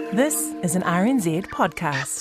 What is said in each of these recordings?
This is an RNZ podcast.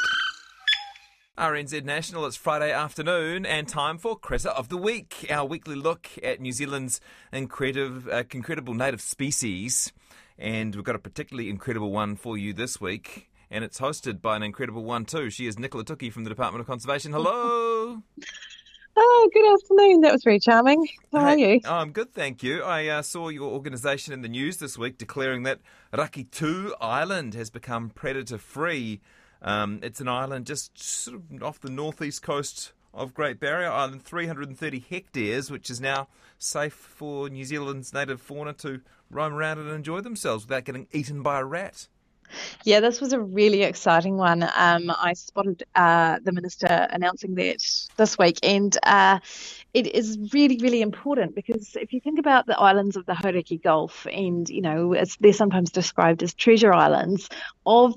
RNZ National, it's Friday afternoon and time for Critter of the Week, our weekly look at New Zealand's incredible native species. And we've got a particularly incredible one for you this week, and it's hosted by an incredible one too. She is Nicola Tuki from the Department of Conservation. Hello! Oh, good afternoon. That was very charming. How are you? Oh, I'm good, thank you. I saw your organisation in the news this week declaring that Rakitu Island has become predator-free. It's an island just sort of off the northeast coast of Great Barrier Island, 330 hectares, which is now safe for New Zealand's native fauna to roam around and enjoy themselves without getting eaten by a rat. Yeah, this was a really exciting one. I spotted the Minister announcing that this week, and it is really, really important because if you think about the islands of the Hauraki Gulf, and, you know, they're sometimes described as treasure islands, of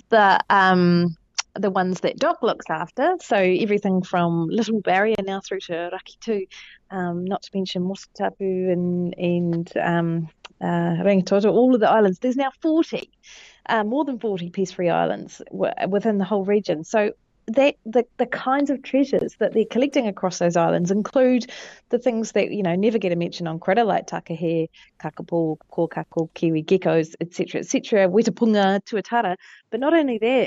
the ones that Doc looks after, so everything from Little Barrier now through to Rakitu, not to mention Mosatapu and Rangitoto, all of the islands, there's now 40. More than 40 peace-free islands within the whole region. So the kinds of treasures that they're collecting across those islands include the things that, you know, never get a mention on critter, like takahe, kakapo, kōkako, kiwi geckos, etc., wetapunga, tuatara. But not only that,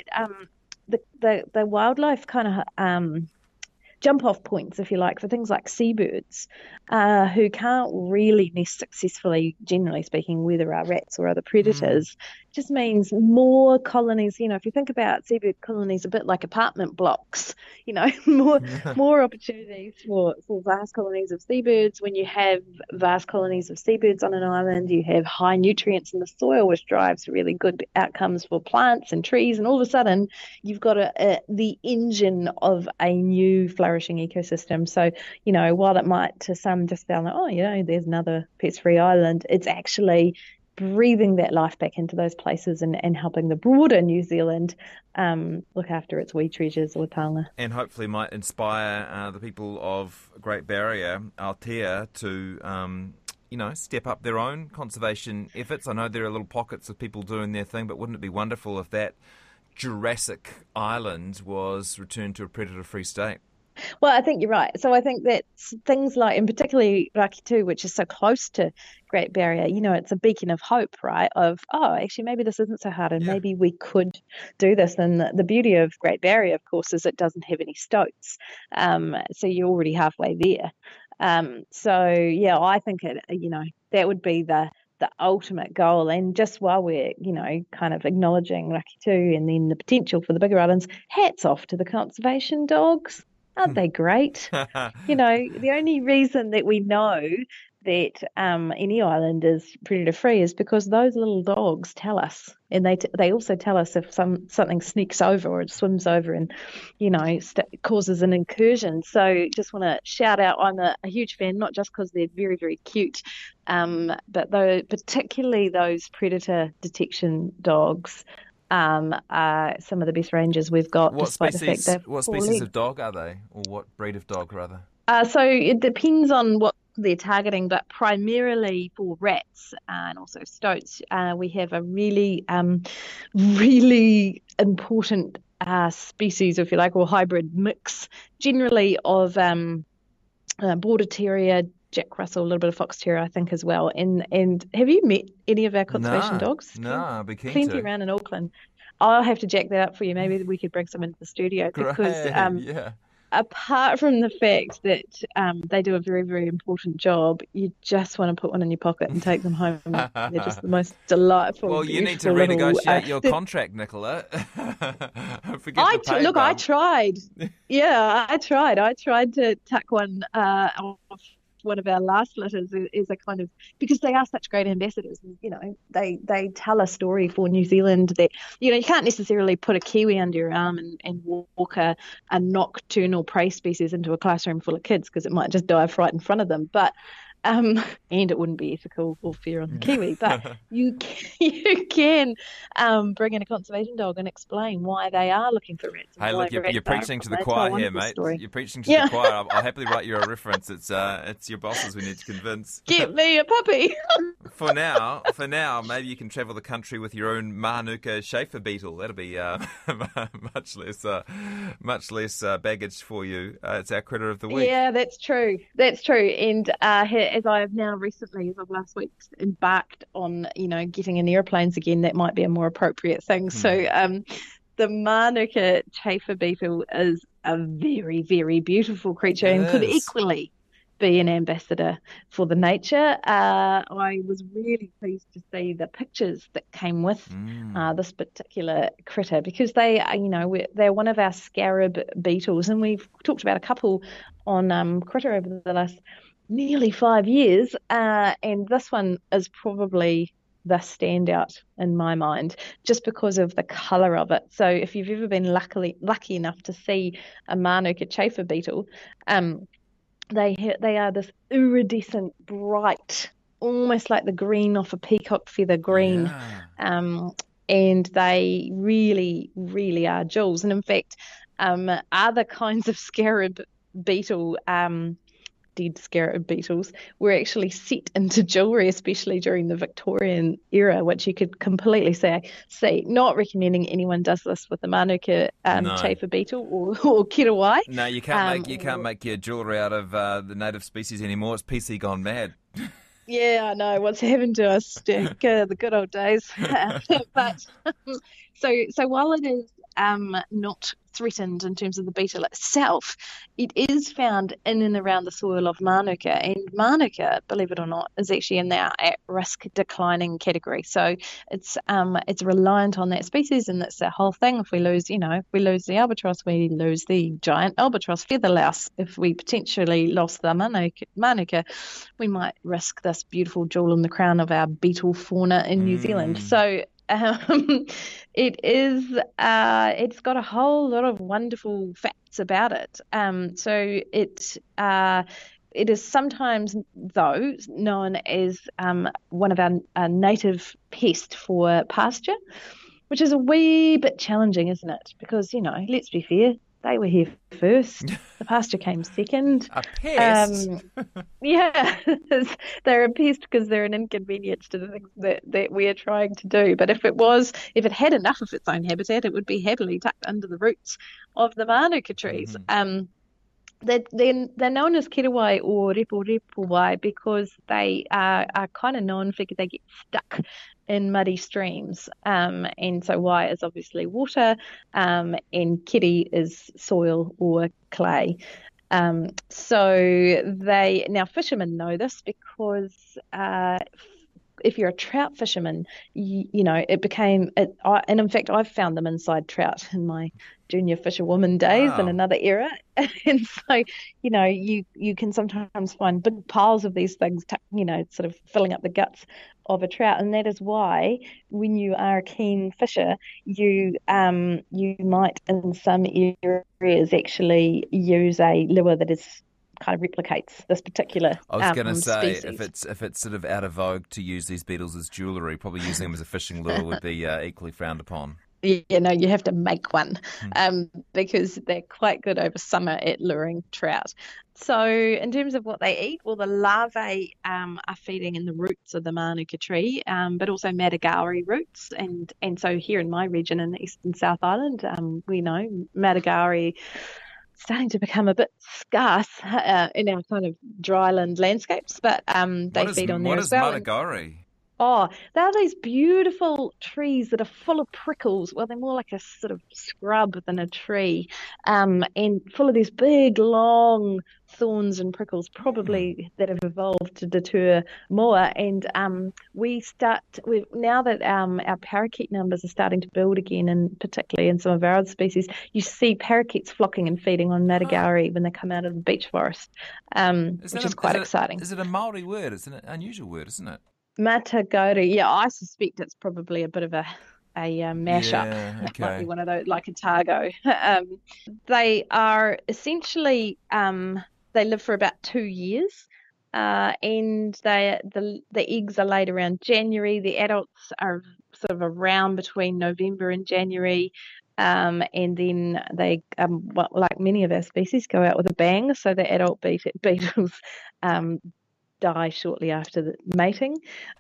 the wildlife kind of jump-off points, if you like, for things like seabirds who can't really nest successfully, generally speaking, where there are rats or other predators, just means more colonies. You know, if you think about seabird colonies a bit like apartment blocks, you know, more opportunities for vast colonies of seabirds. When you have vast colonies of seabirds on an island, you have high nutrients in the soil, which drives really good outcomes for plants and trees, and all of a sudden you've got the engine of a new flourishing ecosystem. So, you know, while it might to some just sound like, oh, you know, there's another pest-free island, it's actually breathing that life back into those places and helping the broader New Zealand look after its wee treasures or taonga. And hopefully might inspire the people of Great Barrier, Aotea, to you know, step up their own conservation efforts. I know there are little pockets of people doing their thing, but wouldn't it be wonderful if that Jurassic island was returned to a predator-free state? Well, I think you're right. So I think that things like, and particularly Rakitu, which is so close to Great Barrier, you know, it's a beacon of hope, right? Of, oh, actually, maybe this isn't so hard and maybe we could do this. And the beauty of Great Barrier, of course, is it doesn't have any stoats. So you're already halfway there. So, yeah, I think, you know, that would be the ultimate goal. And just while we're, you know, kind of acknowledging Rakitu and then the potential for the bigger islands, hats off to the conservation dogs. Aren't they great? You know, the only reason that we know that any island is predator-free is because those little dogs tell us. And they also tell us if something sneaks over or it swims over and, you know, causes an incursion. So just want to shout out, I'm a huge fan, not just because they're very, very cute, but particularly those predator detection dogs. Are some of the best rangers we've got. What species of dog are they, or what breed of dog rather? So it depends on what they're targeting, but primarily for rats and also stoats, we have a really, really important species, if you like, or hybrid mix, generally of Border Terrier, Jack Russell, a little bit of Fox Terrier, I think, as well. And have you met any of our conservation dogs? No, I'll be keen Plenty around in Auckland. I'll have to jack that up for you. Maybe we could bring some into the studio. Great, because apart from the fact that they do a very, very important job, you just want to put one in your pocket and take them home. They're just the most delightful. Well, you need to renegotiate your contract, Nicola. I tried. Yeah, I tried. I tried to tuck one off one of our last litters is a kind of, because they are such great ambassadors, you know, they tell a story for New Zealand that, you know, you can't necessarily put a kiwi under your arm and walk a nocturnal prey species into a classroom full of kids because it might just dive right in front of them. But and it wouldn't be ethical or fair on the kiwi, but you can bring in a conservation dog and explain why they are looking for rats. And Hey, why look, you're rats preaching are to the It's a choir here, wonderful mate. story. You're preaching to the choir. I'll happily write you a reference. It's your bosses we need to convince. Get me a puppy. For now, maybe you can travel the country with your own Manuka Schaefer beetle. That'll be much less baggage for you. It's our critter of the week. Yeah, that's true. That's true. And as I have now recently, as of last week, embarked on, getting in airplanes again, that might be a more appropriate thing. So the Manuka chafer beetle is a very, very beautiful creature and could equally be an ambassador for the nature. I was really pleased to see the pictures that came with this particular critter, because they are, they're one of our scarab beetles, and we've talked about a couple on Critter over the last nearly 5 years, and this one is probably the standout in my mind, just because of the colour of it. So if you've ever been lucky enough to see a Manuka chafer beetle, they are this iridescent, bright, almost like the green off a peacock feather green, and they really, really are jewels. And in fact, other kinds of scarab beetle, dead scarab beetles, were actually set into jewellery, especially during the Victorian era, which you could completely see. Not recommending anyone does this with the Manuka chafer beetle or kirawai. No, you can't make your jewellery out of the native species anymore. It's PC gone mad. Yeah, I know what's happened to us, Jack. The good old days. But so while it is not threatened in terms of the beetle itself, it is found in and around the soil of Manuka, and Manuka, believe it or not, is actually in our at-risk declining category. So it's reliant on that species, and that's the whole thing. If we lose the albatross, we lose the giant albatross feather louse. If we potentially lost the Manuka, we might risk this beautiful jewel in the crown of our beetle fauna in New Zealand. So it's got a whole lot of wonderful facts about it. So it is sometimes, though, known as one of our native pests for pasture, which is a wee bit challenging, isn't it? Because, let's be fair, they were here first. The pasture came second. A pest? Yeah, they're a pest because they're an inconvenience to the things that we're trying to do. But if it had enough of its own habitat, it would be happily tucked under the roots of the Manuka trees. They're known as kirawai or repo because they are kind of known for they get stuck in muddy streams, and so wai is obviously water, and kiri is soil or clay. So now fishermen know this because if you're a trout fisherman, it became it. And in fact, I've found them inside trout in my junior fisherwoman days in another era. And so, you can sometimes find big piles of these things, sort of filling up the guts of a trout. And that is why when you are a keen fisher, you might in some areas actually use a lure that is kind of replicates this particular I was going to say, species. if it's sort of out of vogue to use these beetles as jewellery, probably using them as a fishing lure would be equally frowned upon. You have to make one because they're quite good over summer at luring trout. So in terms of what they eat, well, the larvae are feeding in the roots of the Manuka tree, but also Madagascar roots. And so here in my region in the East and South Island, we know Madagascar starting to become a bit scarce in our kind of dryland landscapes, but they feed on there as well. What is Madagascar? Oh, they're these beautiful trees that are full of prickles. Well, they're more like a sort of scrub than a tree, and full of these big, long thorns and prickles, probably that have evolved to deter more. And now that our parakeet numbers are starting to build again, and particularly in some of our other species, you see parakeets flocking and feeding on Madagascar when they come out of the beech forest, which is quite exciting. Is it a Māori word? It's an unusual word, isn't it? Matagari, yeah, I suspect it's probably a bit of a mashup. Yeah, okay. It might be one of those, like a Otago. They are essentially, they live for about 2 years. and the eggs are laid around January. The adults are sort of around between November and January. And then they, like many of our species, go out with a bang. So the adult beetles die shortly after the mating.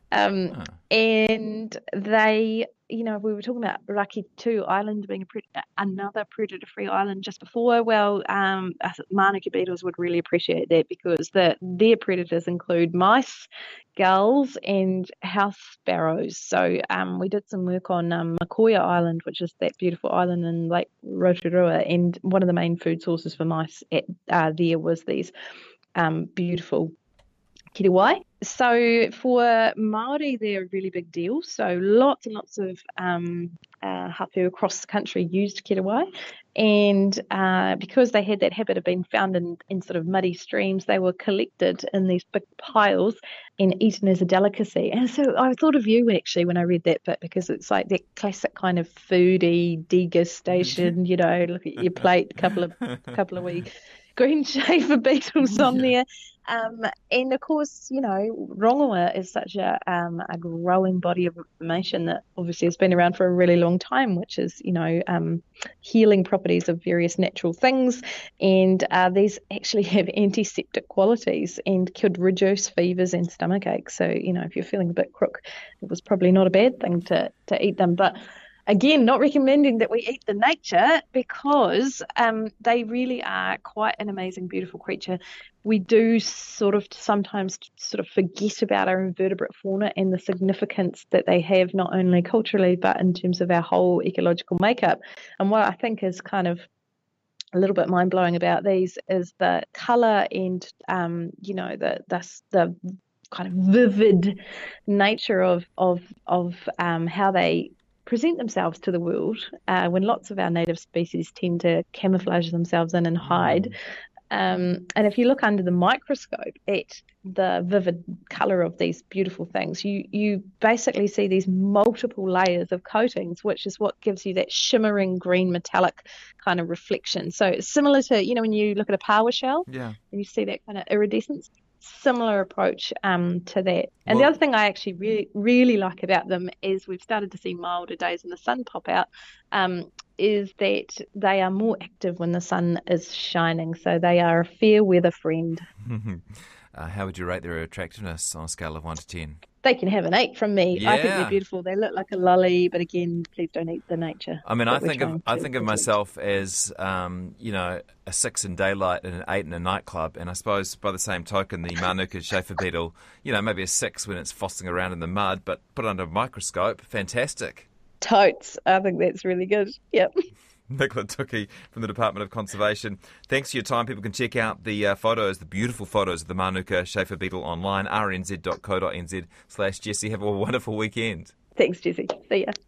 And they, we were talking about Raki 2 Island being another predator-free island just before. Well, Manuka beetles would really appreciate that because their predators include mice, gulls, and house sparrows. So we did some work on Makoia Island, which is that beautiful island in Lake Rotorua, and one of the main food sources for mice there was these beautiful kiriwai. So for Māori, they're a really big deal. So lots and lots of hapu across the country used kiriwai. And because they had that habit of being found in sort of muddy streams, they were collected in these big piles and eaten as a delicacy. And so I thought of you actually when I read that bit, because it's like that classic kind of foodie degustation, look at your plate, couple of wee green Schaefer beetles on there. And of course, rongoa is such a growing body of information that obviously has been around for a really long time, which is, healing properties of various natural things. And these actually have antiseptic qualities and could reduce fevers and stomach aches. So, if you're feeling a bit crook, it was probably not a bad thing to eat them. But again, not recommending that we eat the nature because they really are quite an amazing, beautiful creature. We do sometimes forget about our invertebrate fauna and the significance that they have not only culturally but in terms of our whole ecological makeup. And what I think is kind of a little bit mind-blowing about these is the colour and, the kind of vivid nature of how they present themselves to the world, when lots of our native species tend to camouflage themselves in and hide. And if you look under the microscope at the vivid colour of these beautiful things, you basically see these multiple layers of coatings, which is what gives you that shimmering green metallic kind of reflection. So it's similar to, when you look at a power shell, and you see that kind of iridescence. Similar approach to that. And the other thing I actually really, really like about them is we've started to see milder days in the sun pop out, is that they are more active when the sun is shining. So they are a fair weather friend. How would you rate their attractiveness on a scale of 1 to 10? They can have an 8 from me. Yeah. I think they're beautiful. They look like a lolly, but again, please don't eat the nature. I mean, I think of myself as, a 6 in daylight and an 8 in a nightclub. And I suppose by the same token, the Manuka Schaefer beetle, maybe a 6 when it's fossing around in the mud, but put under a microscope, fantastic. Totes. I think that's really good. Yep. Nicola Tuki from the Department of Conservation. Thanks for your time. People can check out the photos, the beautiful photos of the Manuka Schaefer beetle online, rnz.co.nz/Jessie. Have a wonderful weekend. Thanks, Jessie. See ya.